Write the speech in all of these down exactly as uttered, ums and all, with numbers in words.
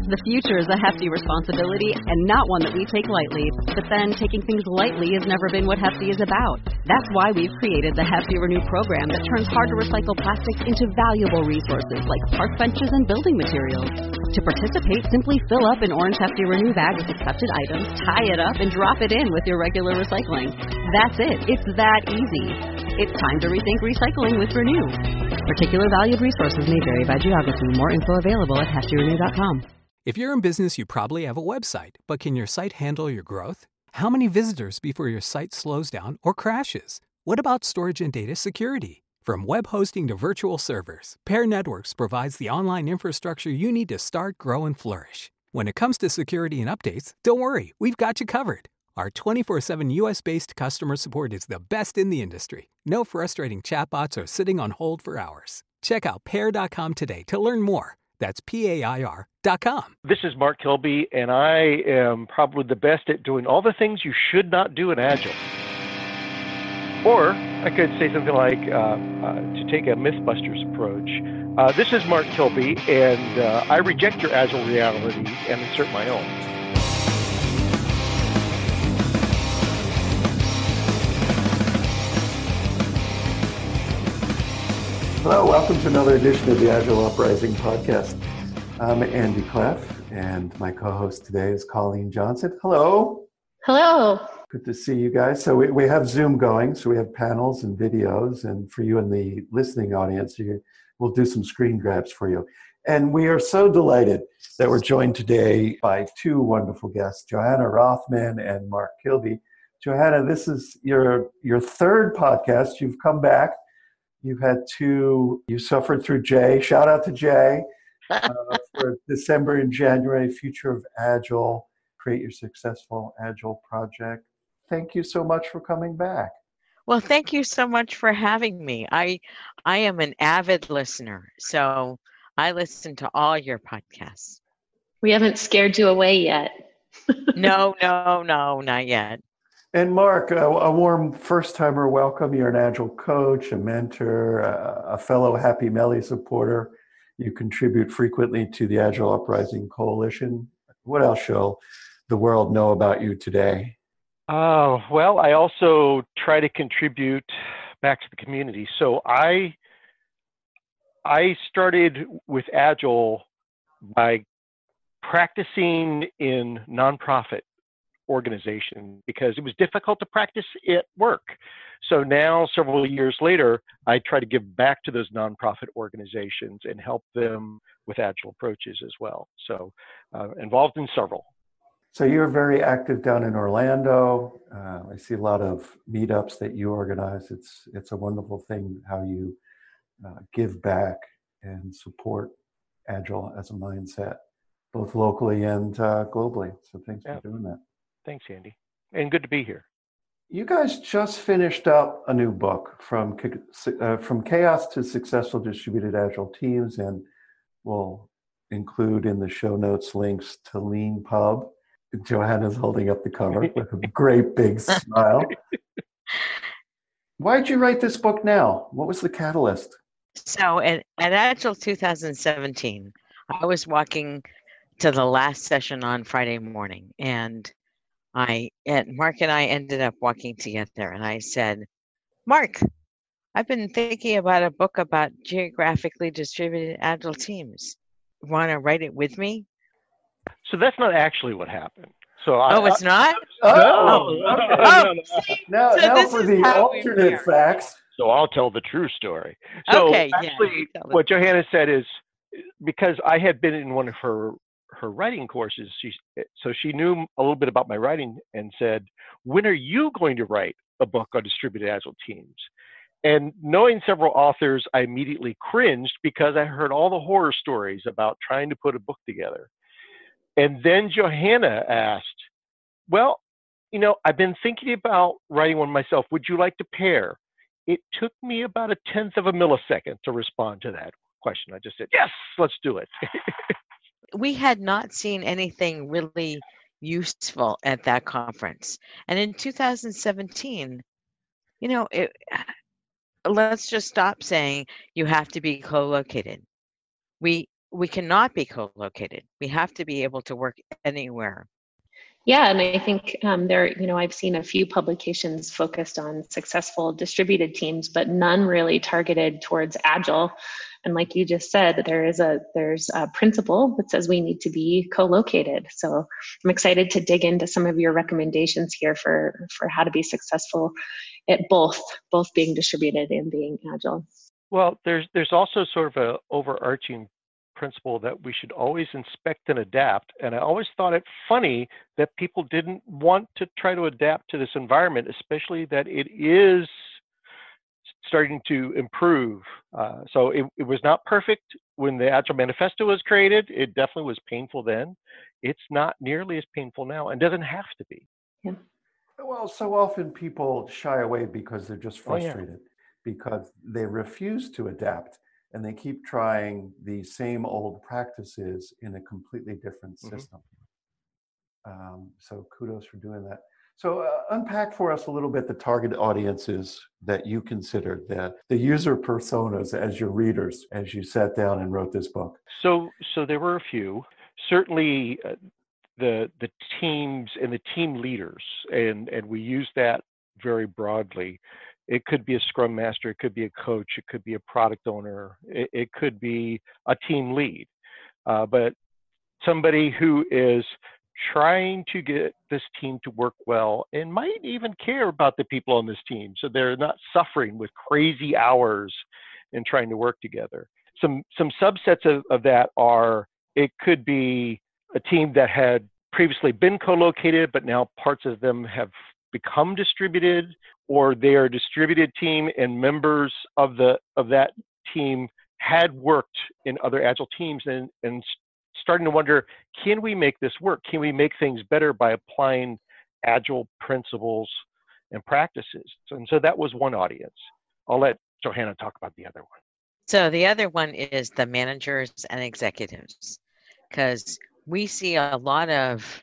The future is a hefty responsibility and not one that we take lightly. But then, taking things lightly has never been what Hefty is about. That's why we've created the Hefty Renew program that turns hard-to-recycle plastics into valuable resources like park benches and building materials. To participate, simply fill up an orange Hefty Renew bag with accepted items, tie it up, and drop it in with your regular recycling. That's it. It's that easy. It's time to rethink recycling with Renew. Particular valued resources may vary by geography. More info available at hefty renew dot com. If you're in business, you probably have a website, but can your site handle your growth? How many visitors before your site slows down or crashes? What about storage and data security? From web hosting to virtual servers, Pair Networks provides the online infrastructure you need to start, grow, and flourish. When it comes to security and updates, don't worry, we've got you covered. Our twenty-four seven U S-based customer support is the best in the industry. No frustrating chatbots or sitting on hold for hours. Check out pair dot com today to learn more. That's P A I R dot com. This is Mark Kilby, and I am probably the best at doing all the things you should not do in Agile. Or I could say something like, uh, uh, to take a Mythbusters approach, uh, this is Mark Kilby, and uh, I reject your Agile reality and insert my own. Hello, welcome to another edition of the Agile Uprising podcast. I'm Andy Cleff, and my co-host today is Colleen Johnson. Hello. Hello. Good to see you guys. So we, we have Zoom going, so we have panels and videos, and for you in the listening audience, you, we'll do some screen grabs for you. And we are so delighted that we're joined today by two wonderful guests, Johanna Rothman and Mark Kilby. Johanna, this is your your third podcast. You've come back. You've had two, you suffered through Jay. Shout out to Jay uh, for December and January, Future of Agile, Create Your Successful Agile Project. Thank you so much for coming back. Well, thank you so much for having me. I I am an avid listener, so I listen to all your podcasts. We haven't scared you away yet. No, no, no, not yet. And Mark, a, a warm first-timer welcome. You're an Agile coach, a mentor, a, a fellow Happy Melly supporter. You contribute frequently to the Agile Uprising Coalition. What else shall the world know about you today? Oh, well, I also try to contribute back to the community. So I, I started with Agile by practicing in nonprofit organization because it was difficult to practice at work. So now, several years later, I try to give back to those nonprofit organizations and help them with Agile approaches as well. So uh, involved in several. So you're very active down in Orlando. Uh, I see a lot of meetups that you organize. It's it's a wonderful thing how you uh, give back and support Agile as a mindset, both locally and uh, globally. So thanks yeah. for doing that. Thanks, Andy. And good to be here. You guys just finished up a new book, From uh, From Chaos to Successful Distributed Agile Teams, and we'll include in the show notes links to Lean Pub. Johanna's holding up the cover with a great big smile. Why did you write this book now? What was the catalyst? So at, at Agile two thousand seventeen, I was walking to the last session on Friday morning, and I and Mark and I ended up walking together, and I said, Mark, I've been thinking about a book about geographically distributed Agile teams. Want to write it with me? So that's not actually what happened. So I, oh, it's not? Oh, no, oh, no, oh. no, no. Now, So now this for is the how we alternate married. facts. So I'll tell the true story. So Okay, yeah, actually, you tell the what truth. Johanna said is, because I had been in one of her her writing courses, she, so she knew a little bit about my writing and said, when are you going to write a book on distributed Agile teams? And knowing several authors, I immediately cringed because I heard all the horror stories about trying to put a book together. And then Johanna asked, well, you know, I've been thinking about writing one myself. Would you like to pair? It took me about a tenth of a millisecond to respond to that question. I just said, yes, let's do it. We had not seen anything really useful at that conference. And in two thousand seventeen, you know, it, let's just stop saying you have to be co-located. We we cannot be co-located. We have to be able to work anywhere. Yeah, and I think um, there, you know, I've seen a few publications focused on successful distributed teams, but none really targeted towards Agile. And like you just said, there is a there's a principle that says we need to be co-located. So I'm excited to dig into some of your recommendations here for for how to be successful at both both being distributed and being Agile. Well, there's there's also sort of a overarching principle that we should always inspect and adapt. And I always thought it funny that people didn't want to try to adapt to this environment, especially that it is starting to improve. Uh, so it, it was not perfect when the Agile Manifesto was created. It definitely was painful then. It's not nearly as painful now and doesn't have to be. Yeah. Well, so often people shy away because they're just Oh, yeah. frustrated, because they refuse to adapt and they keep trying the same old practices in a completely different Mhm. system. Um, so kudos for doing that. So uh, unpack for us a little bit the target audiences that you considered, that the user personas as your readers, as you sat down and wrote this book. So, so there were a few. Certainly, uh, the the teams and the team leaders, and and we use that very broadly. It could be a scrum master, it could be a coach, it could be a product owner, it, it could be a team lead, uh, but somebody who is trying to get this team to work well and might even care about the people on this team, so they're not suffering with crazy hours and trying to work together. Some some subsets of, of that are, it could be a team that had previously been co-located, but now parts of them have become distributed, or they are a distributed team and members of the of that team had worked in other Agile teams and, and starting to wonder, can we make this work? Can we make things better by applying Agile principles and practices? And so that was one audience. I'll let Johanna talk about the other one. So the other one is the managers and executives, because we see a lot of,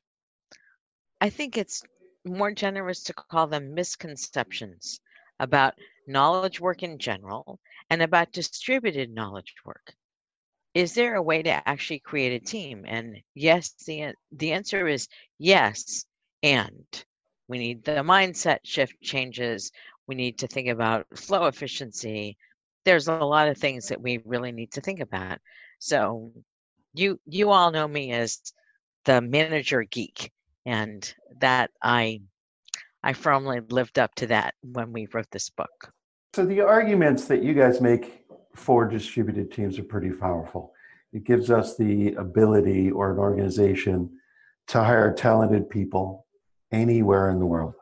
I think it's more generous to call them misconceptions about knowledge work in general and about distributed knowledge work. Is there a way to actually create a team? And yes, the, the answer is yes. And we need the mindset shift changes. We need to think about flow efficiency. There's a lot of things that we really need to think about. So you you all know me as the manager geek, and that I I firmly lived up to that when we wrote this book. So the arguments that you guys make for distributed teams are pretty powerful. It gives us the ability, or an organization, to hire talented people anywhere in the world,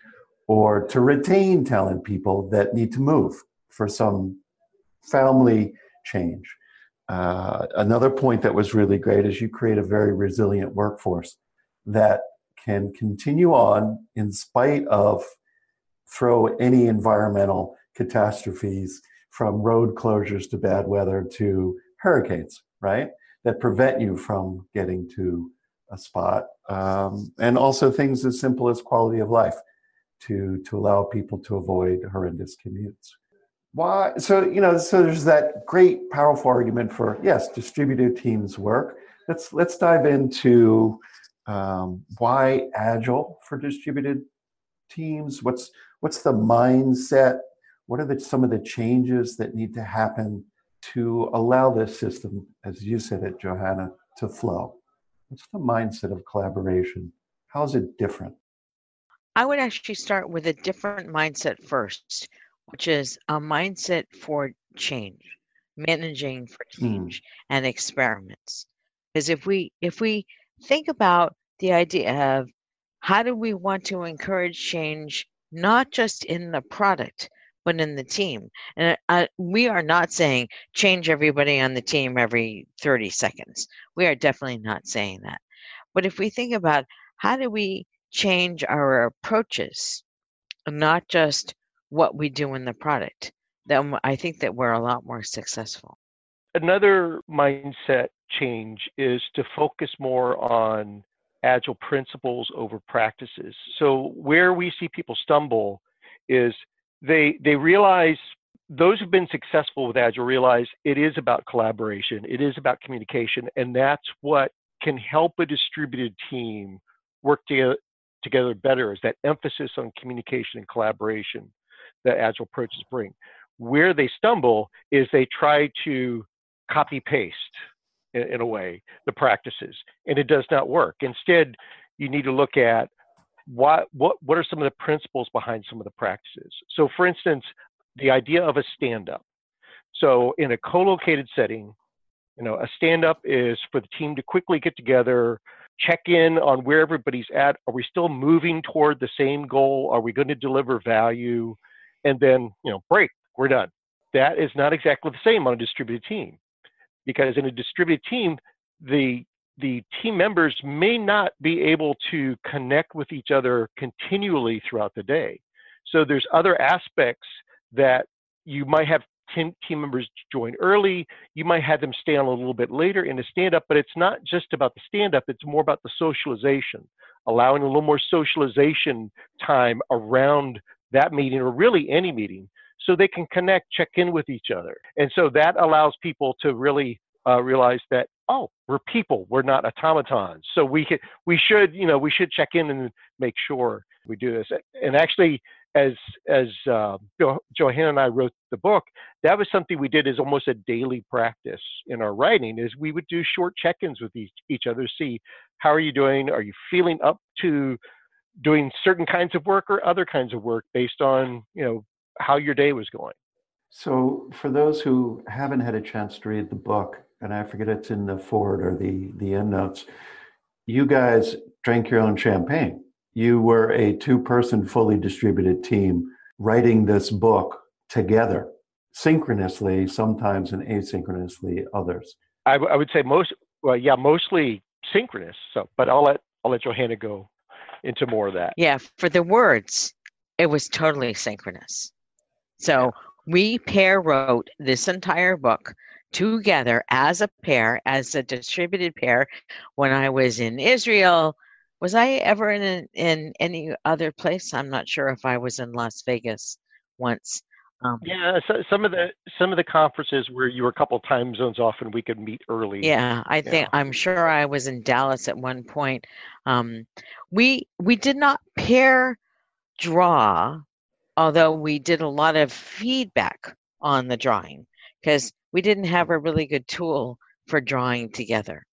or to retain talented people that need to move for some family change. Uh, another point that was really great is you create a very resilient workforce that can continue on in spite of, throw any environmental catastrophes, from road closures to bad weather to hurricanes, right? That prevent you from getting to a spot. Um, and also things as simple as quality of life to, to allow people to avoid horrendous commutes. Why? So, you know, so there's that great, powerful argument for, yes, distributed teams work. Let's, let's dive into um, why Agile for distributed teams. What's, what's the mindset? What are the, some of the changes that need to happen to allow this system, as you said it, Johanna, to flow? What's the mindset of collaboration? How is it different? I would actually start with a different mindset first, which is a mindset for change, managing for change, mm. and experiments. Because if we if we think about the idea of how do we want to encourage change, not just in the product, but in the team. And uh, we are not saying change everybody on the team every thirty seconds. We are definitely not saying that. But if we think about how do we change our approaches, not just what we do in the product, then I think that we're a lot more successful. Another mindset change is to focus more on Agile principles over practices. So where we see people stumble is they they realize those who've been successful with Agile realize it is about collaboration, it is about communication, and that's what can help a distributed team work to, together better, is that emphasis on communication and collaboration that Agile approaches bring. Where they stumble is they try to copy paste, in, in a way, the practices, and it does not work. Instead, you need to look at what, what, what are some of the principles behind some of the practices. So for instance, the idea of a stand-up. So in a co-located setting, you know, a stand-up is for the team to quickly get together, check in on where everybody's at. Are we still moving toward the same goal? Are we going to deliver value? And then, you know, break, we're done. That is not exactly the same on a distributed team, because in a distributed team, the the team members may not be able to connect with each other continually throughout the day. So there's other aspects that you might have team members join early, you might have them stay on a little bit later in the stand-up, but it's not just about the stand-up, it's more about the socialization, allowing a little more socialization time around that meeting, or really any meeting, so they can connect, check in with each other. And so that allows people to really uh, realize that, oh, we're people, we're not automatons. So we could, we should, you know, we should check in and make sure we do this. And actually, as as uh, jo- Johanna and I wrote the book, that was something we did as almost a daily practice in our writing, is we would do short check-ins with each, each other, see, how are you doing? Are you feeling up to doing certain kinds of work or other kinds of work based on, you know, how your day was going? So for those who haven't had a chance to read the book, and I forget it's in the forward or the, the end notes, you guys drank your own champagne. You were a two-person fully distributed team writing this book together, synchronously, sometimes, and asynchronously others. I, w- I would say most, well, yeah, mostly synchronous. So, but I'll let I'll let Johanna go into more of that. Yeah, for the words, it was totally synchronous. So yeah. We pair wrote this entire book together as a pair, as a distributed pair. When I was in Israel, was I ever in in any other place? I'm not sure if I was in Las Vegas once. Um, yeah, so some of the some of the conferences where you were a couple time zones off and we could meet early. Yeah, I think yeah. I'm sure I was in Dallas at one point. Um, we we did not pair draw, although we did a lot of feedback on the drawing, because we didn't have a really good tool for drawing together.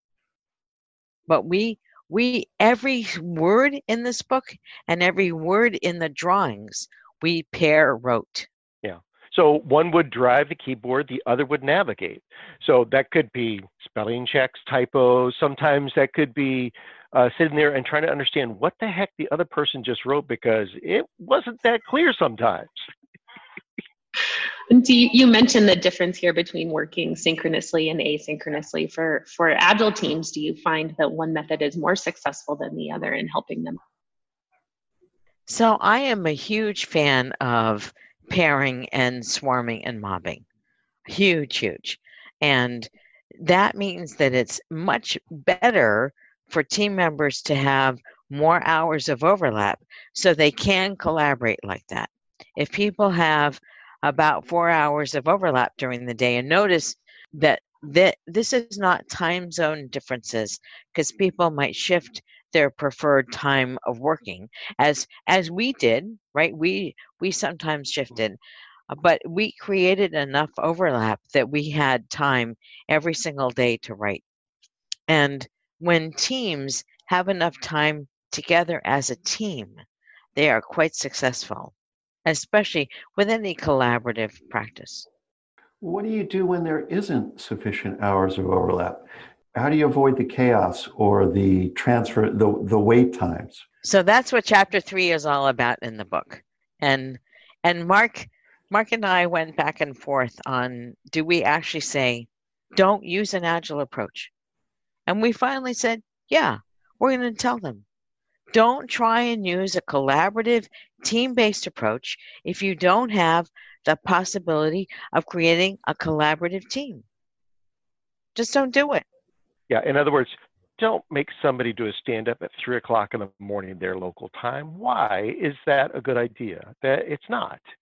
But we we every word in this book and every word in the drawings we pair wrote. Yeah. So one would drive the keyboard, the other would navigate. So that could be spelling checks, typos. Sometimes that could be uh, sitting there and trying to understand what the heck the other person just wrote, because it wasn't that clear sometimes. And so you, you mentioned the difference here between working synchronously and asynchronously. For, for Agile teams, do you find that one method is more successful than the other in helping them? So I am a huge fan of pairing and swarming and mobbing. Huge, huge. And that means that it's much better for team members to have more hours of overlap so they can collaborate like that. If people have about four hours of overlap during the day, and notice that that this is not time zone differences, because people might shift their preferred time of working, as as we did, right? We we sometimes shifted, but we created enough overlap that we had time every single day to write. And when teams have enough time together as a team, they are quite successful, especially with any collaborative practice. What do you do when there isn't sufficient hours of overlap? How do you avoid the chaos or the transfer, the, the wait times? So that's what chapter three is all about in the book. And and Mark, Mark and I went back and forth on, do we actually say, don't use an Agile approach? And we finally said, yeah, we're going to tell them. Don't try and use a collaborative, team-based approach if you don't have the possibility of creating a collaborative team. Just don't do it. Yeah, in other words, don't make somebody do a stand-up at three o'clock in the morning their local time. Why is that a good idea? That it's not.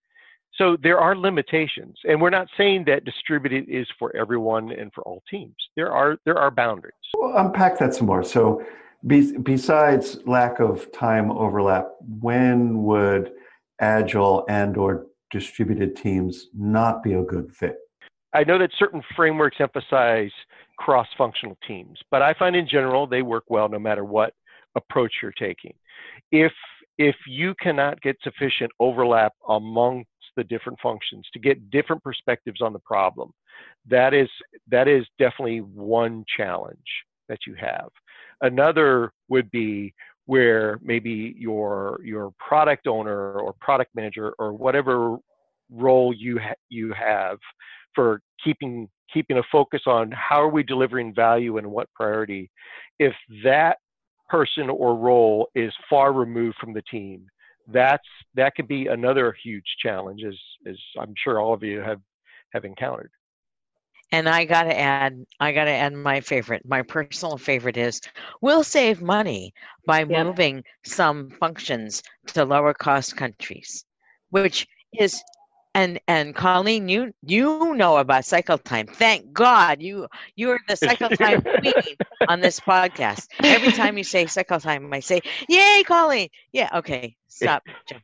So there are limitations, and we're not saying that distributed is for everyone and for all teams. There are there are boundaries. Well, unpack that some more. So be, besides lack of time overlap, when would agile and or distributed teams not be a good fit? I know that certain frameworks emphasize cross-functional teams, but I find in general they work well no matter what approach you're taking. If if you cannot get sufficient overlap amongst the different functions to get different perspectives on the problem, that is that is definitely one challenge that you have. Another would be where maybe your your product owner or product manager or whatever role you ha- you have for keeping keeping a focus on how are we delivering value and what priority, if that person or role is far removed from the team, that's that could be another huge challenge, as as I'm sure all of you have have encountered. And I got to add, I got to add my favorite. My personal favorite is we'll save money by Yep. moving some functions to lower cost countries, which is, and and Colleen, you you know about cycle time. Thank God you you're the cycle time queen on this podcast. Every time you say cycle time, I say, "Yay, Colleen!" Yeah, okay, stop. Jim.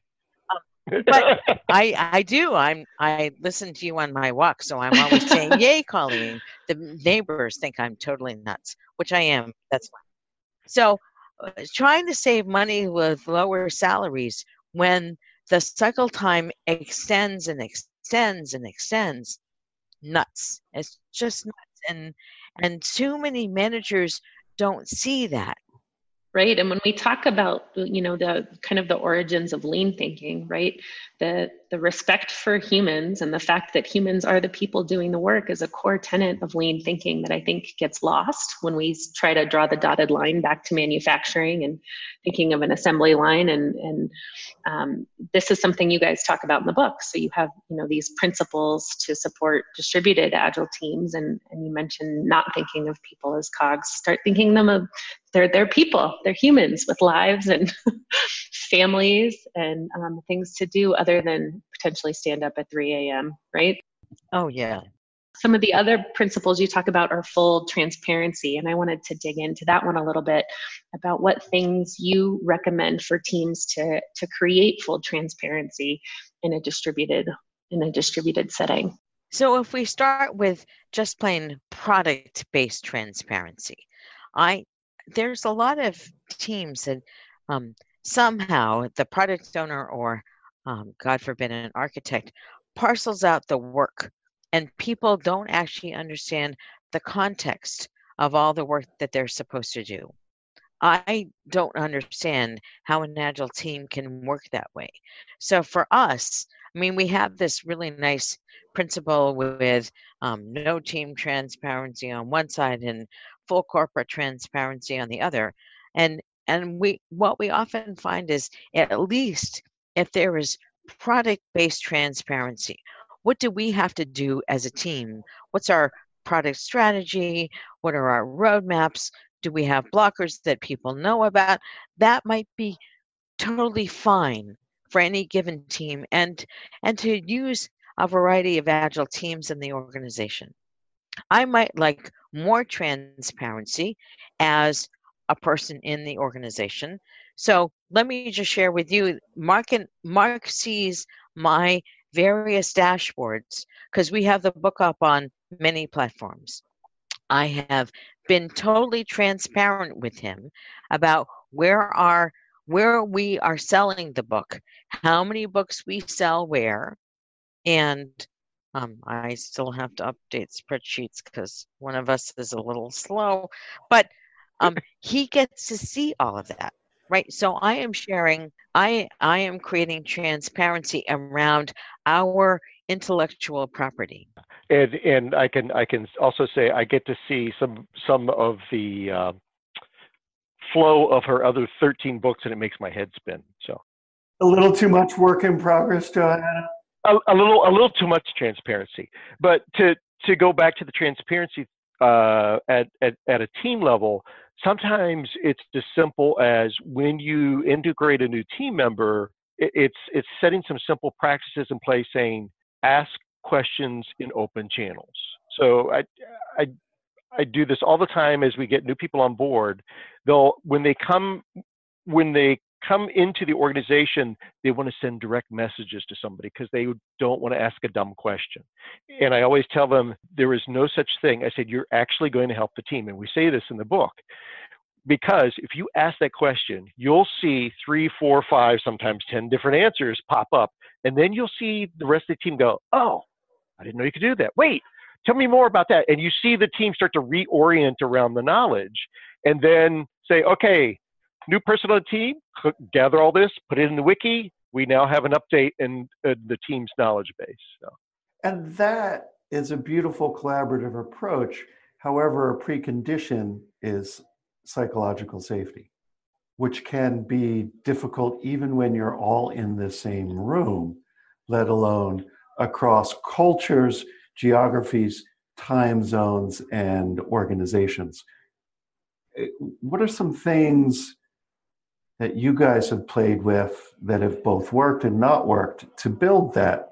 But I I do. I'm I listen to you on my walk, so I'm always saying, "Yay, Colleen!" The neighbors think I'm totally nuts, which I am. That's fine. So, uh, trying to save money with lower salaries when the cycle time extends and extends and extends, nuts. It's just nuts, and and too many managers don't see that. Right. And when we talk about, you know, the kind of the origins of lean thinking, right, the the respect for humans and the fact that humans are the people doing the work is a core tenet of lean thinking that I think gets lost when we try to draw the dotted line back to manufacturing and thinking of an assembly line. And and um, this is something you guys talk about in the book. So you have, you know, these principles to support distributed agile teams, and and you mentioned not thinking of people as cogs. Start thinking them of they're they're people, they're humans with lives and families and um, things to do other than potentially stand up at three a.m., right? Oh, yeah. Some of the other principles you talk about are full transparency, and I wanted to dig into that one a little bit about what things you recommend for teams to to create full transparency in a distributed in a distributed setting. So if we start with just plain product-based transparency, I there's a lot of teams that um, somehow the product owner or, um, God forbid, an architect parcels out the work, and people don't actually understand the context of all the work that they're supposed to do. I don't understand how an agile team can work that way. So for us, I mean, we have this really nice principle with um, no team transparency on one side and full corporate transparency on the other. And and we what we often find is, at least if there is product-based transparency, what do we have to do as a team? What's our product strategy? What are our roadmaps? Do we have blockers that people know about? That might be totally fine for any given team, and and to use a variety of agile teams in the organization. I might like more transparency as a person in the organization. So let me just share with you, Mark and Mark sees my various dashboards because we have the book up on many platforms. I have been totally transparent with him about where our where we are selling the book, how many books we sell where, and um, I still have to update spreadsheets because one of us is a little slow, but um, he gets to see all of that, right? So I am sharing, I I am creating transparency around our intellectual property. And and I can I can also say I get to see some some of the uh, flow of her other thirteen books, and it makes my head spin. So A little too much work in progress, Johanna? a, a little a little too much transparency. But to to go back to the transparency uh, at, at at a team level, sometimes it's as simple as when you integrate a new team member, it, it's it's setting some simple practices in place, saying ask questions in open channels. So I I I do this all the time as we get new people on board. They'll when they come when they come into the organization, they want to send direct messages to somebody because they don't want to ask a dumb question. And I always tell them there is no such thing. I said, you're actually going to help the team. And we say this in the book, because if you ask that question, you'll see three, four, five, sometimes ten different answers pop up. And then you'll see the rest of the team go, oh, I didn't know you could do that. Wait, tell me more about that. And you see the team start to reorient around the knowledge and then say, okay, new person on the team, gather all this, put it in the wiki. We now have an update in uh, the team's knowledge base. So. And that is a beautiful collaborative approach. However, a precondition is psychological safety, which can be difficult even when you're all in the same room, let alone across cultures, geographies, time zones, and organizations. What are some things that you guys have played with that have both worked and not worked to build that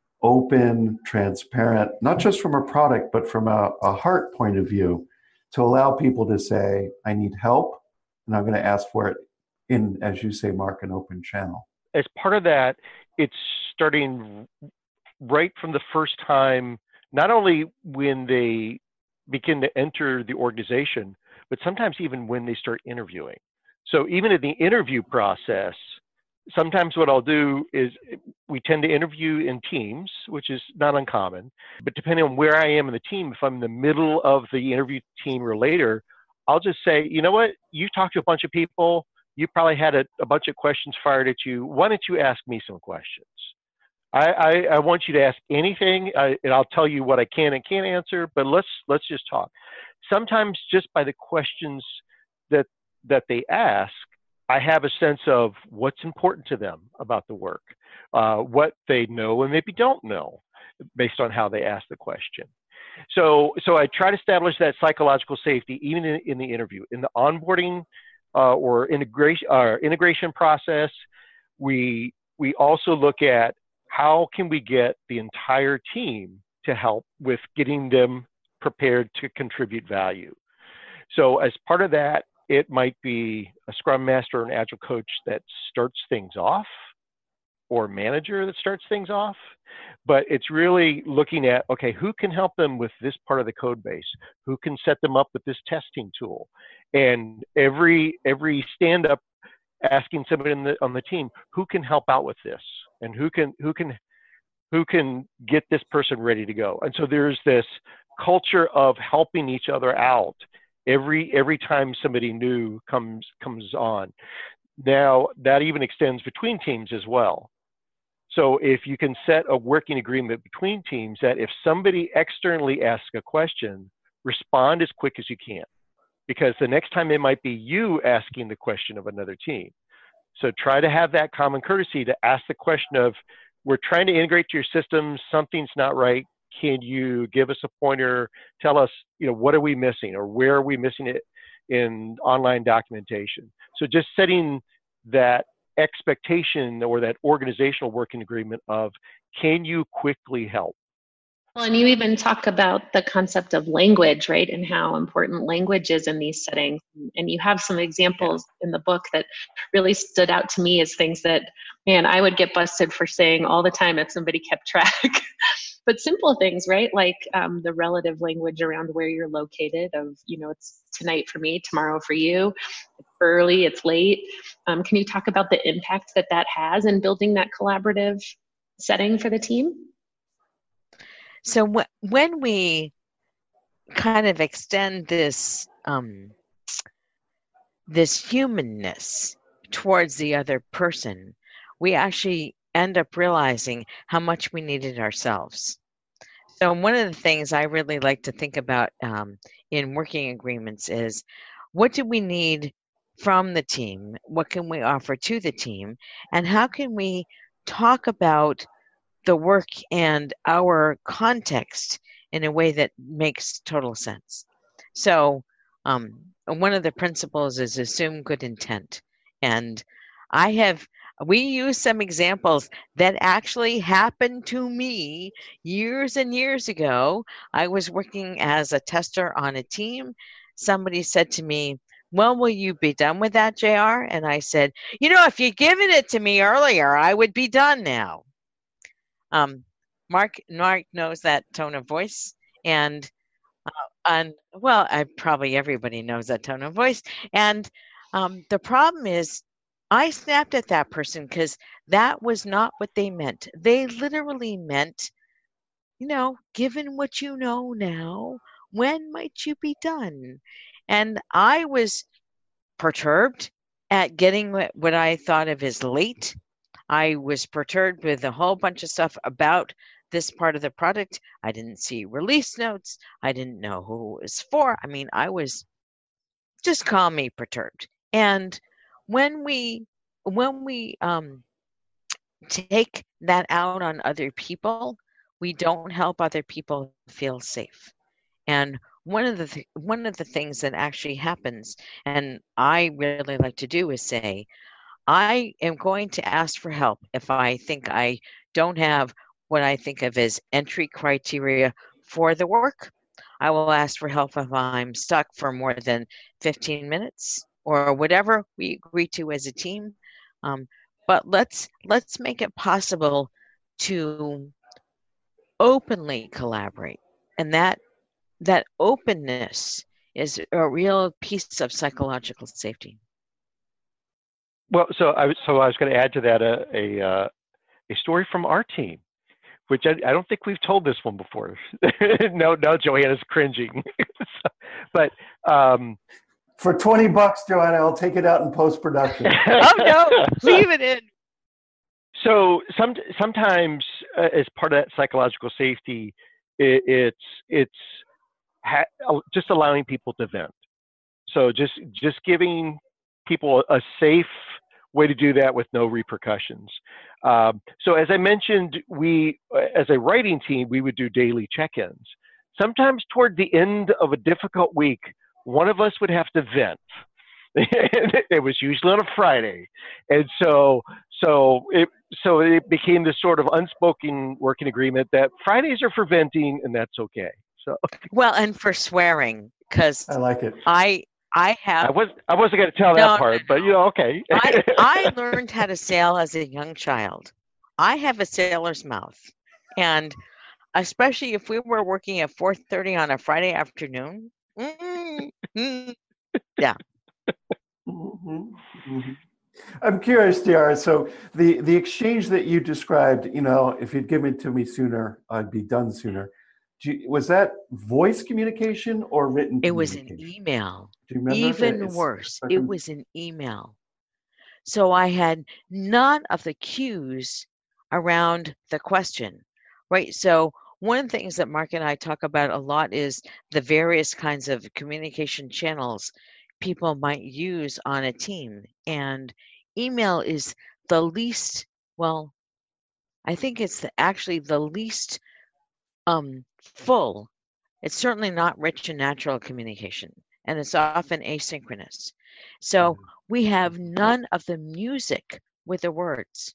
open, transparent, not just from a product, but from a, a heart point of view, to allow people to say, I need help, and I'm going to ask for it in, as you say, Mark, an open channel? As part of that, it's starting right from the first time, not only when they begin to enter the organization, but sometimes even when they start interviewing. So even in the interview process, sometimes what I'll do is we tend to interview in teams, which is not uncommon. But depending on where I am in the team, if I'm in the middle of the interview team or later, I'll just say, you know what, you talked to a bunch of people. You probably had a, a bunch of questions fired at you. Why don't you ask me some questions? I, I, I want you to ask anything, I, and I'll tell you what I can and can't answer, but let's let's just talk. Sometimes just by the questions that that they ask, I have a sense of what's important to them about the work, uh, what they know and maybe don't know based on how they ask the question. So, so I try to establish that psychological safety even in, in the interview. In the onboarding uh, or integration, uh, integration process, we, we also look at how can we get the entire team to help with getting them prepared to contribute value. So as part of that, it might be a Scrum Master or an Agile coach that starts things off, or a manager that starts things off. But it's really looking at, okay, who can help them with this part of the code base? Who can set them up with this testing tool? And every every stand-up asking somebody in the, on the team, who can help out with this? And who can who can who can get this person ready to go? And so there's this culture of helping each other out every every time somebody new comes comes on. Now that even extends between teams as well. So if you can set a working agreement between teams that if somebody externally asks a question, respond as quick as you can, because the next time it might be you asking the question of another team. So try to have that common courtesy to ask the question of, we're trying to integrate to your systems, something's not right. Can you give us a pointer? Tell us, you know, what are we missing, or where are we missing it in online documentation? So just setting that expectation or that organizational working agreement of, can you quickly help? Well, and you even talk about the concept of language, right? And how important language is in these settings. And you have some examples in the book that really stood out to me as things that, man, I would get busted for saying all the time if somebody kept track. But simple things, right? Like um, the relative language around where you're located of, you know, it's tonight for me, tomorrow for you, it's early, it's late. Um, can you talk about the impact that that has in building that collaborative setting for the team? So w- when we kind of extend this um, this humanness towards the other person, we actually end up realizing how much we needed ourselves. So one of the things I really like to think about um, in working agreements is, what do we need from the team? What can we offer to the team? And how can we talk about the work and our context in a way that makes total sense? So um, one of the principles is assume good intent. And I have we use some examples that actually happened to me years and years ago. I was working as a tester on a team. Somebody said to me, well, will you be done with that, J R? And I said, you know, if you'd given it to me earlier, I would be done now. Um, Mark, Mark knows that tone of voice. And, uh, and well, I, probably everybody knows that tone of voice. And um, the problem is, I snapped at that person because that was not what they meant. They literally meant, you know, given what you know now, when might you be done? And I was perturbed at getting what, what I thought of as late. I was perturbed with a whole bunch of stuff about this part of the product. I didn't see release notes. I didn't know who it was for. I mean, I was, just call me perturbed. And when we when we um, take that out on other people, we don't help other people feel safe. And one of the th- one of the things that actually happens, and I really like to do, is say, I am going to ask for help if I think I don't have what I think of as entry criteria for the work. I will ask for help if I'm stuck for more than fifteen minutes or whatever we agree to as a team. Um, but let's let's make it possible to openly collaborate, and that that openness is a real piece of psychological safety. Well, so I was so I was going to add to that a a, uh, a story from our team, which I, I don't think we've told this one before. no, no, Joanna's cringing. so, but um, for twenty bucks, Joanna, I'll take it out in post production. Oh no, leave it in. So some sometimes uh, as part of that psychological safety, it, it's it's ha- just allowing people to vent. So just just giving people a safe way to do that with no repercussions. Um, so as I mentioned, we, as a writing team, we would do daily check-ins. Sometimes toward the end of a difficult week, one of us would have to vent. It was usually on a Friday. And so, so it, so it became this sort of unspoken working agreement that Fridays are for venting and that's okay. So, well, and for swearing, because I like it. I, I have. I was I wasn't going to tell no, that part, but you know, okay. I I learned how to sail as a young child. I have a sailor's mouth, and especially if we were working at four thirty on a Friday afternoon. Mm-hmm, yeah. Mm-hmm, mm-hmm. I'm curious, J R. So the the exchange that you described, you know, if you'd given it to me sooner, I'd be done sooner. Do you, was that voice communication or written It was communication? an email. Do you remember? Even It's, worse, it was an email. So I had none of the cues around the question, right? So one of the things that Mark and I talk about a lot is the various kinds of communication channels people might use on a team. And email is the least, well, I think it's the, actually the least um, full. It's certainly not rich in natural communication, and it's often asynchronous. So we have none of the music with the words.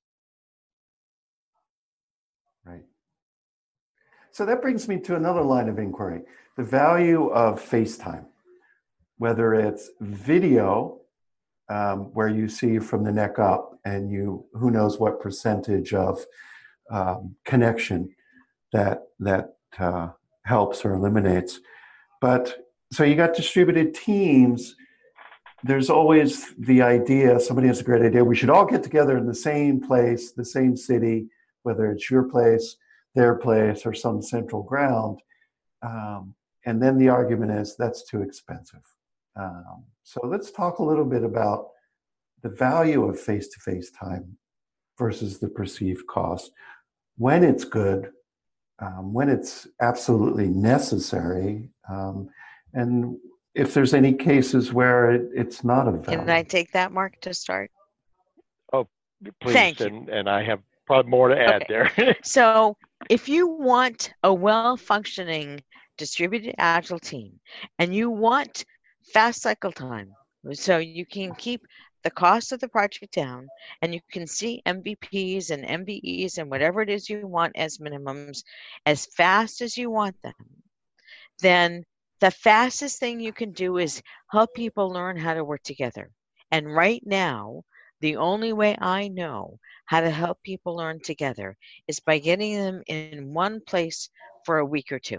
Right. So that brings me to another line of inquiry, the value of FaceTime, whether it's video, um, where you see from the neck up and you, who knows what percentage of um, connection that, that uh, helps or eliminates. But so you got distributed teams. There's always the idea, somebody has a great idea, we should all get together in the same place, the same city, whether it's your place, their place, or some central ground. Um, and then the argument is that's too expensive. Um, so let's talk a little bit about the value of face-to-face time versus the perceived cost. When it's good, um, when it's absolutely necessary, um, and if there's any cases where it, it's not of value. Can I take that, Mark, to start? Oh, please. Thank and, you. And I have probably more to add okay. there. So if you want a well-functioning distributed agile team and you want fast cycle time, so you can keep the cost of the project down, and you can see M V Ps and M V Es and whatever it is you want as minimums as fast as you want them, then the fastest thing you can do is help people learn how to work together. And right now, the only way I know how to help people learn together is by getting them in one place for a week or two.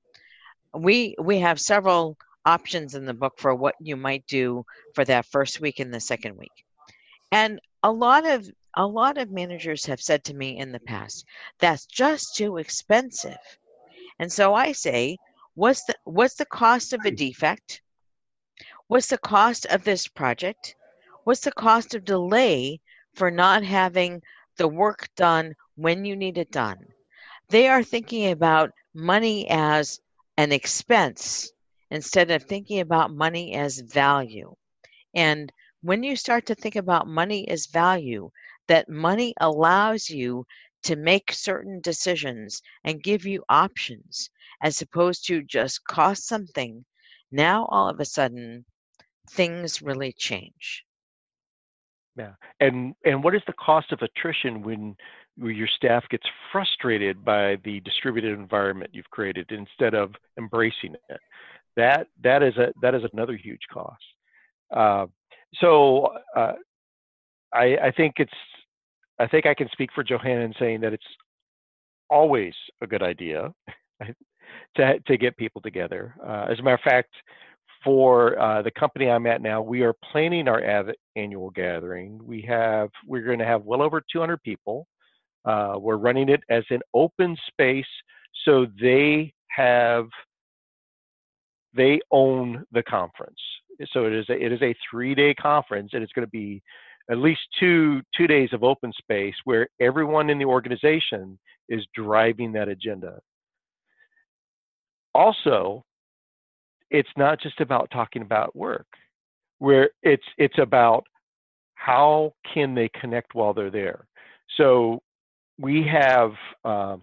We we have several options in the book for what you might do for that first week and the second week. And a lot of a lot of managers have said to me in the past, that's just too expensive. And so I say, what's the what's the cost of a defect? What's the cost of this project? What's the cost of delay for not having the work done when you need it done? They are thinking about money as an expense instead of thinking about money as value. And when you start to think about money as value, that money allows you to make certain decisions and give you options as opposed to just cost something, now all of a sudden things really change. Yeah. And and what is the cost of attrition when your staff gets frustrated by the distributed environment you've created instead of embracing it? That that is a that is another huge cost. Uh, so uh, I I think it's I think I can speak for Johanna in saying that it's always a good idea to to get people together. Uh, as a matter of fact, for uh, the company I'm at now, we are planning our av- annual gathering. We have we're going to have well over two hundred people. Uh, we're running it as an open space, so they have they own the conference. So it is a, it is a three-day conference, and it's going to be at least two two days of open space where everyone in the organization is driving that agenda. Also, it's not just about talking about work, where it's it's about how can they connect while they're there. So we have, uh,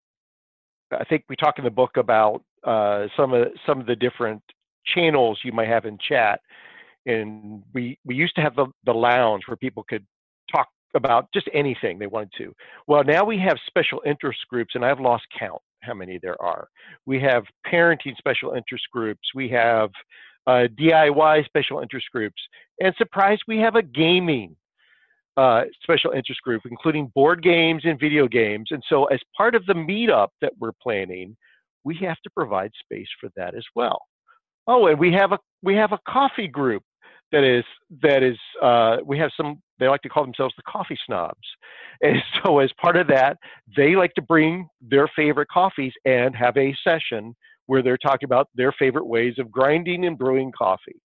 I think we talk in the book about uh, some of some of the different channels you might have in chat, and we we used to have the the lounge where people could talk about just anything they wanted to. Well, now we have special interest groups, and I've lost count how many there are. We have parenting special interest groups. We have uh, D I Y special interest groups. And surprise, we have a gaming uh, special interest group, including board games and video games. And so as part of the meetup that we're planning, we have to provide space for that as well. Oh, and we have a we have a coffee group that is that is uh, we have some, they like to call themselves the coffee snobs. And so as part of that, they like to bring their favorite coffees and have a session where they're talking about their favorite ways of grinding and brewing coffee.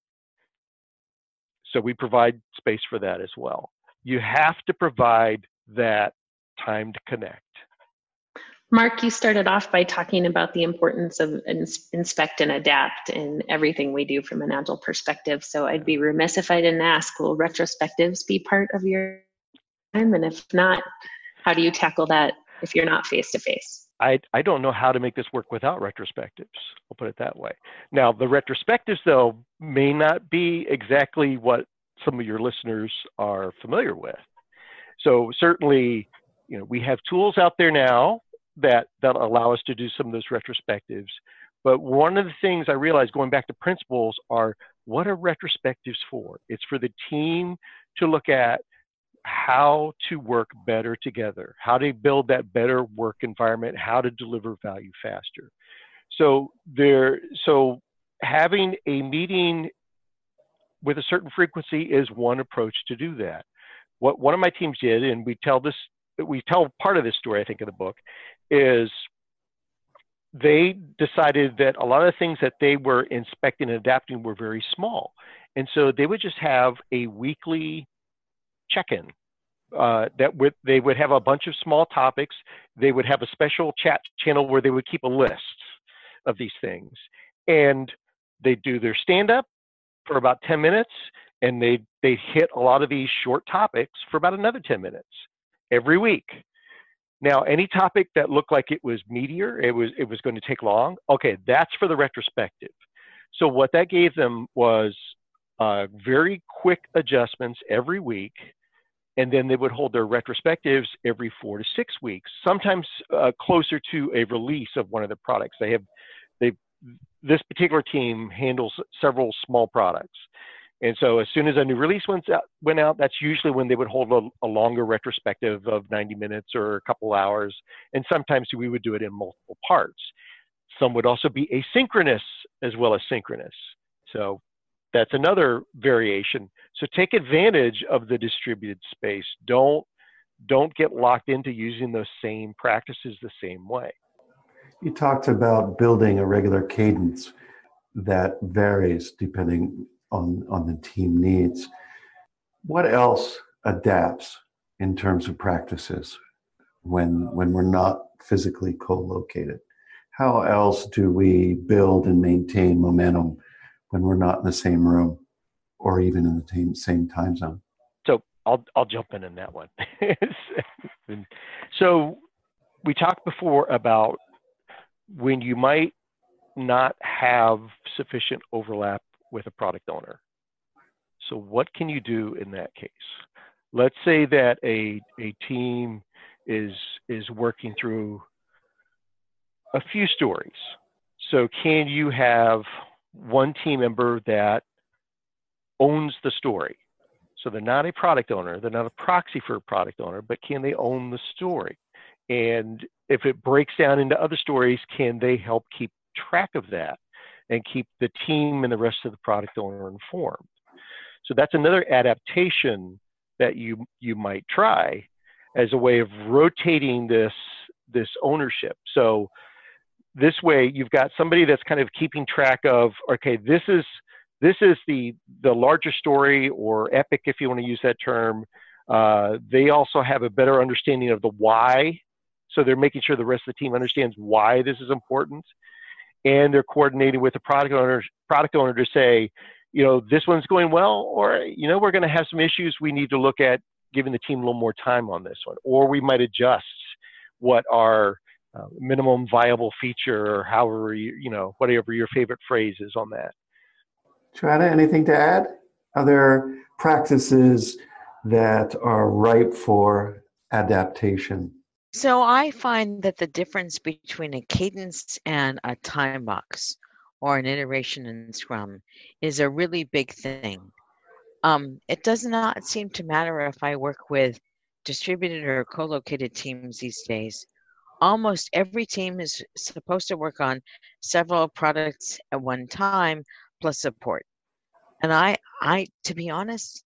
So we provide space for that as well. You have to provide that time to connect. Mark, you started off by talking about the importance of ins- inspect and adapt in everything we do from an Agile perspective. So I'd be remiss if I didn't ask, will retrospectives be part of your time? And if not, how do you tackle that if you're not face-to-face? I, I don't know how to make this work without retrospectives. I'll put it that way. Now, the retrospectives, though, may not be exactly what some of your listeners are familiar with. So certainly, you know, we have tools out there now that, that allow us to do some of those retrospectives. But one of the things I realized going back to principles are, what are retrospectives for? It's for the team to look at how to work better together, how to build that better work environment, how to deliver value faster. So there, so having a meeting with a certain frequency is one approach to do that. What one of my teams did, and we tell this, we tell part of this story, I think, in the book, is they decided that a lot of the things that they were inspecting and adapting were very small. And so they would just have a weekly check-in. Uh, that would, they would have a bunch of small topics. They would have a special chat channel where they would keep a list of these things. And they'd do their stand-up for about ten minutes, and they they hit a lot of these short topics for about another ten minutes every week. Now, any topic that looked like it was meatier, it was it was going to take long, okay, that's for the retrospective. So what that gave them was uh, very quick adjustments every week, and then they would hold their retrospectives every four to six weeks, sometimes uh, closer to a release of one of the products. They have, they, this particular team handles several small products. And so as soon as a new release went out, went out that's usually when they would hold a, a longer retrospective of ninety minutes or a couple hours. And sometimes we would do it in multiple parts. Some would also be asynchronous as well as synchronous. So that's another variation. So take advantage of the distributed space. Don't, don't get locked into using those same practices the same way. You talked about building a regular cadence that varies depending on, on the team needs. What else adapts in terms of practices when, when we're not physically co-located? How else do we build and maintain momentum when we're not in the same room or even in the same, same time zone? So I'll, I'll jump in on that one. So we talked before about when you might not have sufficient overlap with a product owner. So what can you do in that case? Let's say that a, a team is, is working through a few stories. So can you have one team member that owns the story? So they're not a product owner, they're not a proxy for a product owner, but can they own the story? And if it breaks down into other stories, can they help keep track of that and keep the team and the rest of the product owner informed? So that's another adaptation that you, you might try as a way of rotating this, this ownership. So this way you've got somebody that's kind of keeping track of, okay, this is, this is the, the larger story, or epic, if you want to use that term. Uh, they also have a better understanding of the why. So they're making sure the rest of the team understands why this is important. And they're coordinating with the product owner, product owner to say, you know, this one's going well, or, you know, we're going to have some issues. We need to look at giving the team a little more time on this one, or we might adjust what our uh, minimum viable feature, or however, you, you know, whatever your favorite phrase is on that. Joanna, anything to add? Are there practices that are ripe for adaptation? So I find that the difference between a cadence and a time box or an iteration in Scrum is a really big thing. Um, it does not seem to matter if I work with distributed or co-located teams these days. Almost every team is supposed to work on several products at one time, plus support. And I, I, to be honest,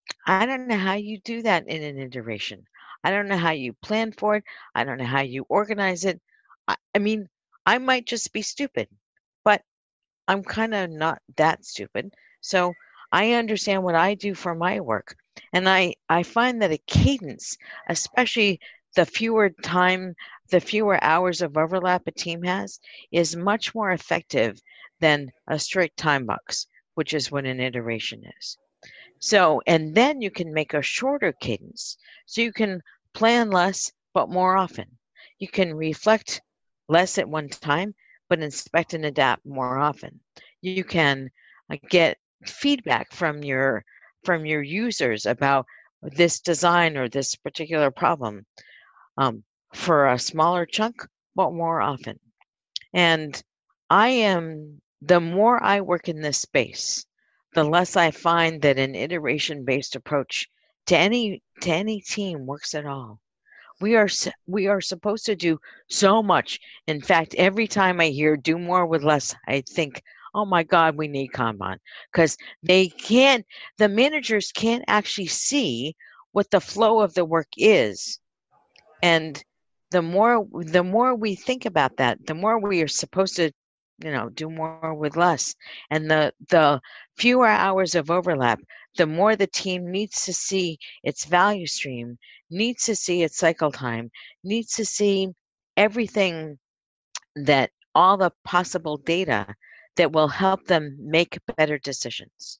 I don't know how you do that in an iteration. I don't know how you plan for it. I don't know how you organize it. I, I mean, I might just be stupid, but I'm kind of not that stupid. So I understand what I do for my work. And I, I find that a cadence, especially the fewer time, the fewer hours of overlap a team has, is much more effective than a strict time box, which is what an iteration is. So, and then you can make a shorter cadence. So you can plan less, but more often. You can reflect less at one time, but inspect and adapt more often. You can get feedback from your, from your users about this design or this particular problem um, for a smaller chunk, but more often. And I am, the more I work in this space, the less I find that an iteration-based approach to any to any team works at all. We are we are supposed to do so much. In fact, every time I hear "do more with less," I think, "Oh my God, we need Kanban," because they can't. The managers can't actually see what the flow of the work is, and the more the more we think about that, the more we are supposed to, you know, do more with less. And the the fewer hours of overlap, the more the team needs to see its value stream, needs to see its cycle time, needs to see everything, that all the possible data that will help them make better decisions.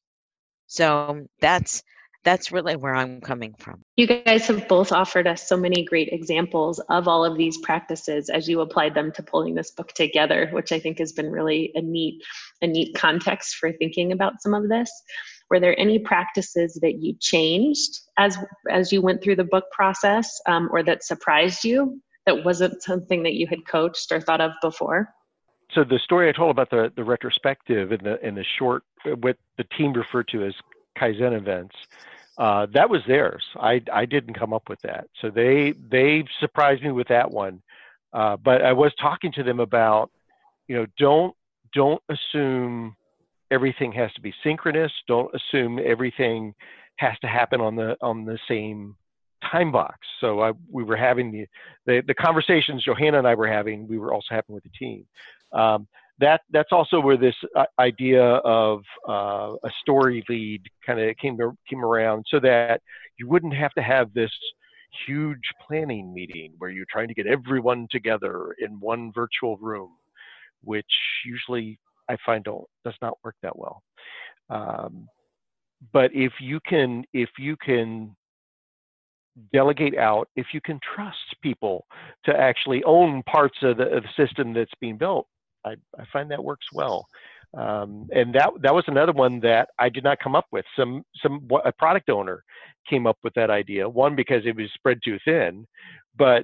So that's that's really where I'm coming from. You guys have both offered us so many great examples of all of these practices as you applied them to pulling this book together, which I think has been really a neat, a neat context for thinking about some of this. were there any practices that you changed as as you went through the book process, um, or that surprised you, that wasn't something that you had coached or thought of before? So the story I told about the, the retrospective and the and the short, what the team referred to as Kaizen events, uh, that was theirs. I I didn't come up with that. So they they surprised me with that one. Uh, but I was talking to them about, you know, don't don't assume everything has to be synchronous. Don't assume everything has to happen on the on the same time box. So I, we were having the, the the conversations Johanna and I were having. We were also having with the team. Um, that that's also where this uh, idea of uh, a story lead kind of came came around, so that you wouldn't have to have this huge planning meeting where you're trying to get everyone together in one virtual room, which usually I find don't, does not work that well. Um, but if you can, if you can delegate out, if you can trust people to actually own parts of the, of the system that's being built, I, I find that works well. Um, and that that was another one that I did not come up with. Some some a product owner came up with that idea. One, because it was spread too thin, but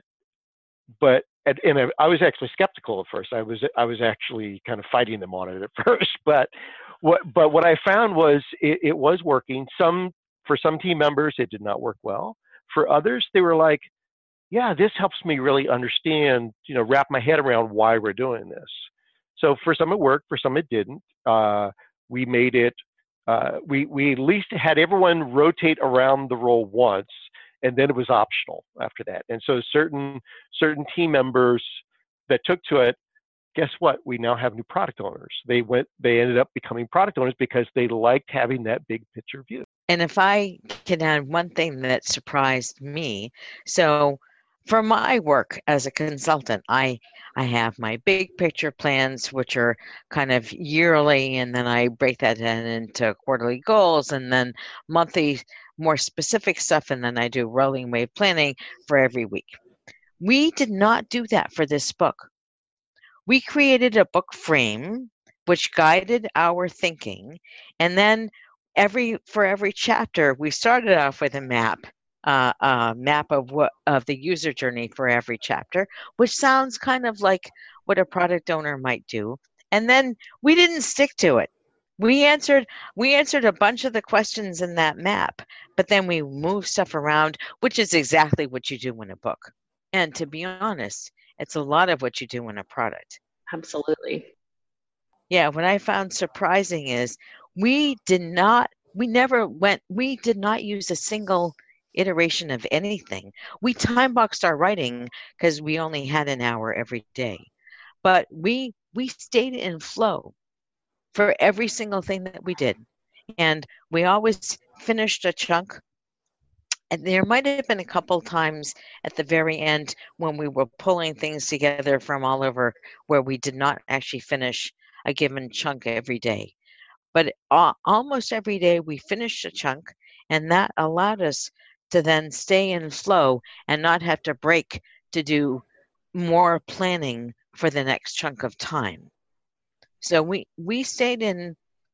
but and, and I was actually skeptical at first. I was I was actually kind of fighting them on it at first. But what but what I found was it, it was working. Some for some team members it did not work well. For others, they were like, yeah, this helps me really understand, you know, wrap my head around why we're doing this. So for some it worked, for some it didn't. Uh, we made it, uh, we, we at least had everyone rotate around the role once, and then it was optional after that. And so certain, certain team members that took to it, guess what? We now have new product owners. They went, they ended up becoming product owners because they liked having that big picture view. And if I can add one thing that surprised me, so for my work as a consultant, I I have my big picture plans, which are kind of yearly, and then I break that in into quarterly goals, and then monthly, more specific stuff, and then I do rolling wave planning for every week. We did not do that for this book. We created a book frame which guided our thinking, and then every for every chapter, we started off with a map. Uh, a map of what of the user journey for every chapter, which sounds kind of like what a product owner might do. And then we didn't stick to it. We answered we answered a bunch of the questions in that map, but then we moved stuff around, which is exactly what you do in a book. And to be honest, it's a lot of what you do in a product. Absolutely. Yeah, what I found surprising is we did not, we never went, we did not use a single iteration of anything. We time boxed our writing because we only had an hour every day, but we we stayed in flow for every single thing that we did, and we always finished a chunk. And there might have been a couple times at the very end when we were pulling things together from all over where we did not actually finish a given chunk every day, but uh, almost every day we finished a chunk, and that allowed us to then stay in flow and not have to break to do more planning for the next chunk of time. So we we stayed in,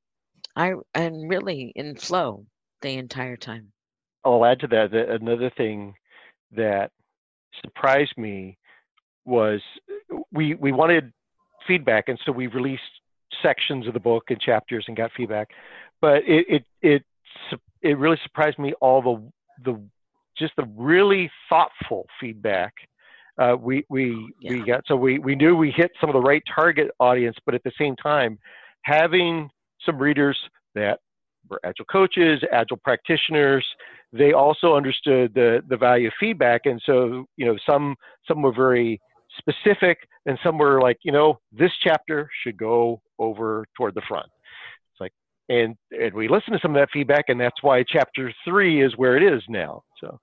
I and really in flow the entire time. I'll add to that, that another thing that surprised me was we we wanted feedback, and so we released sections of the book and chapters and got feedback. But it it it, it really surprised me all the the just the really thoughtful feedback uh, we we yeah. we got. So we we knew we hit some of the right target audience, but at the same time, having some readers that were agile coaches, agile practitioners, they also understood the the value of feedback, and so you know some some were very specific, and some were like, you know, this chapter should go over toward the front. It's like, and and we listened to some of that feedback, and that's why chapter three is where it is now. So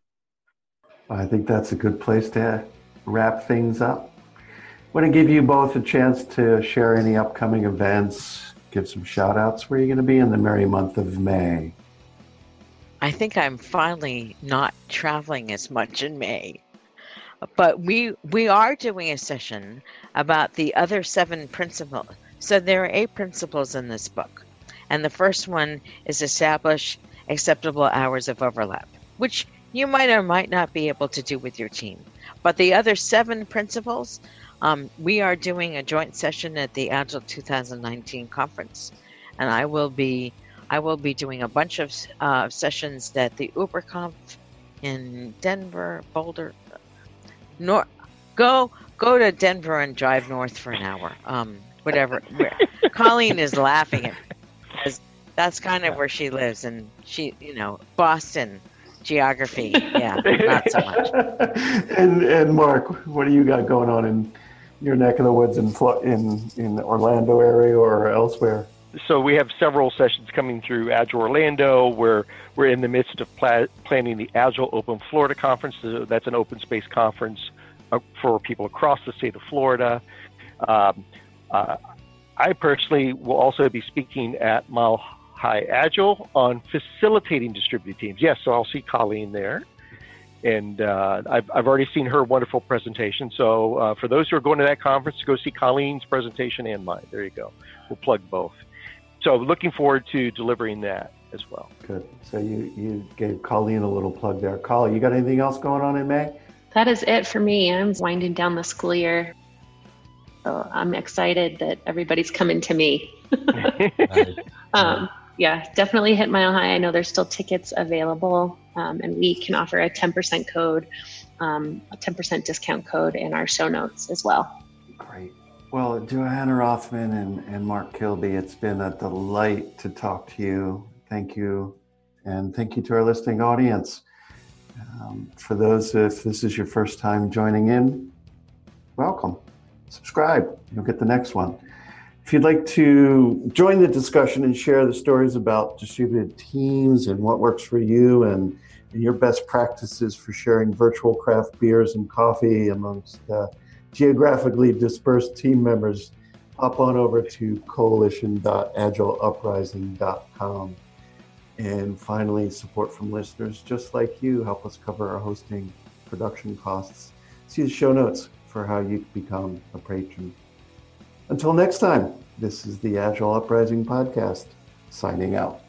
I think that's a good place to wrap things up. I want to give you both a chance to share any upcoming events, give some shout outs. Where are you going to be in the merry month of May? I think I'm finally not traveling as much in May. But we we are doing a session about the other seven principles. So there are eight principles in this book. And the first one is establish acceptable hours of overlap, which you might or might not be able to do with your team. But the other seven principles, um, we are doing a joint session at the Agile two thousand nineteen conference, and I will be I will be doing a bunch of uh, sessions at the UberConf in Denver, Boulder. Nor- go go to Denver and drive north for an hour. Um, whatever. Colleen is laughing at me because that's kind of where she lives, and she, you know, Boston. Geography, yeah, not so much. and and Mark, what do you got going on in your neck of the woods in in in Orlando area or elsewhere? So we have several sessions coming through Agile Orlando. We're we're in the midst of pla- planning the Agile Open Florida Conference. So that's an open space conference uh, for people across the state of Florida. Um, uh, I personally will also be speaking at Mile High Agile on facilitating distributed teams. Yes, so I'll see Colleen there. And uh, I've, I've already seen her wonderful presentation. So uh, for those who are going to that conference, go see Colleen's presentation and mine. There you go. We'll plug both. So looking forward to delivering that as well. Good. So you, you gave Colleen a little plug there. Colleen, you got anything else going on in May? That is it for me. I'm winding down the school year. So I'm excited that everybody's coming to me. um, Yeah, definitely hit Mile High. I know there's still tickets available, um, and we can offer a ten percent code, um, a ten percent discount code in our show notes as well. Great. Well, Johanna Rothman and, and Mark Kilby, it's been a delight to talk to you. Thank you. And thank you to our listening audience. Um, for those, if this is your first time joining in, welcome. Subscribe. You'll get the next one. If you'd like to join the discussion and share the stories about distributed teams and what works for you and, and your best practices for sharing virtual craft beers and coffee amongst uh, geographically dispersed team members, hop on over to coalition dot agile uprising dot com. And finally, support from listeners just like you help us cover our hosting production costs. See the show notes for how you become a patron. Until next time, this is the Agile Uprising Podcast, signing out.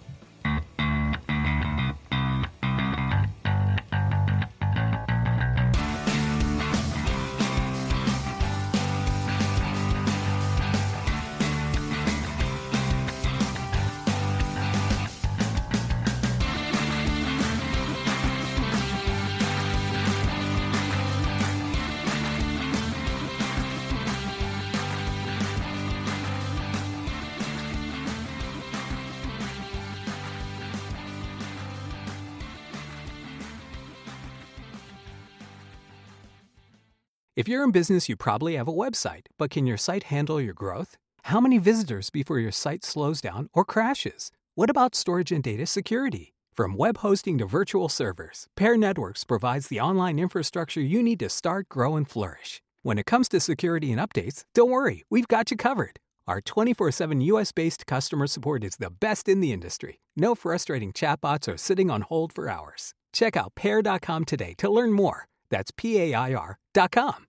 If you're in business, you probably have a website, but can your site handle your growth? How many visitors before your site slows down or crashes? What about storage and data security? From web hosting to virtual servers, Pair Networks provides the online infrastructure you need to start, grow, and flourish. When it comes to security and updates, don't worry, we've got you covered. Our twenty-four seven U S-based customer support is the best in the industry. No frustrating chatbots or sitting on hold for hours. Check out pair dot com today to learn more. That's P A I R dot com.